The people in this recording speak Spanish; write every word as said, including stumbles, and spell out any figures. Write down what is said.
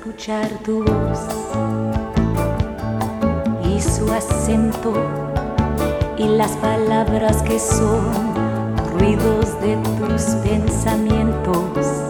escuchar tu voz y su acento y las palabras que son ruidos de tus pensamientos.